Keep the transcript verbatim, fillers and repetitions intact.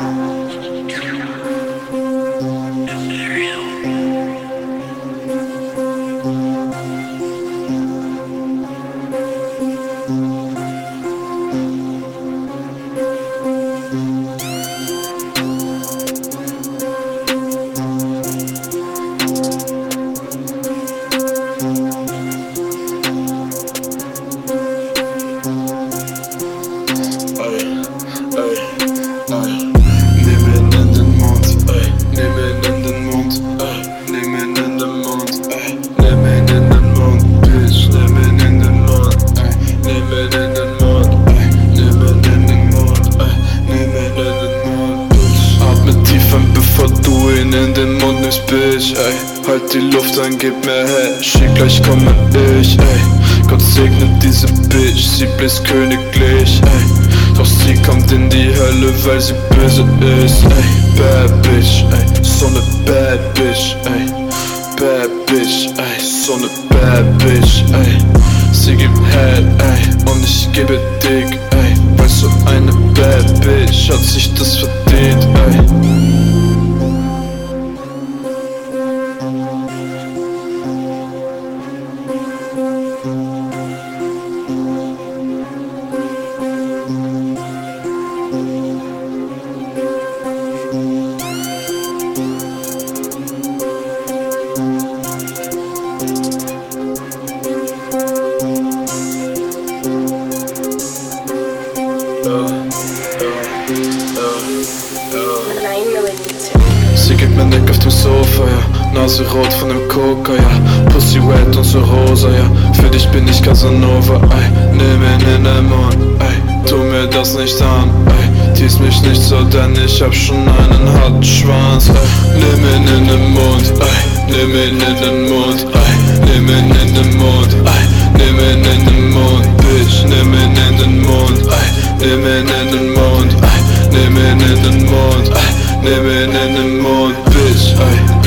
In den Mund nimmst, Bitch, ey. Halt die Luft an, gib mir her, schick gleich komme ich, ey. Gott segne diese Bitch, sie bläst königlich, ey. Doch sie kommt in die Hölle, weil sie böse ist, ey. Bad Bitch, ey, so ne Bad Bitch, ey. Bad Bitch, ey, so ne Bad Bitch, ey. Sie gibt Head, ey, und ich gebe dick, ey. Weil so eine Bad Bitch hat sich das verdient, ey. Sie gibt mir Nick auf dem Sofa, ja. Nase rot von dem Coca, ja. Pussy wet und so rosa, ja. Für dich bin ich Casanova, ey. Nimm ihn in den Mund, ey. Tu mir das nicht an, ey. Tease mich nicht so, denn ich hab schon einen harten Schwanz, ey. Nimm ihn in den Mund, ey. Nimm ihn in den Mund, ey. Nimm ihn in den Mund, ey. Nimm ihn in den Mund, Bitch. Nimm ihn in den Mund, ey. Nimm ihn in den Mund, ey. Nimm ihn in den Mund, ey. Nimm ihn in den Mund, Bitch, ey.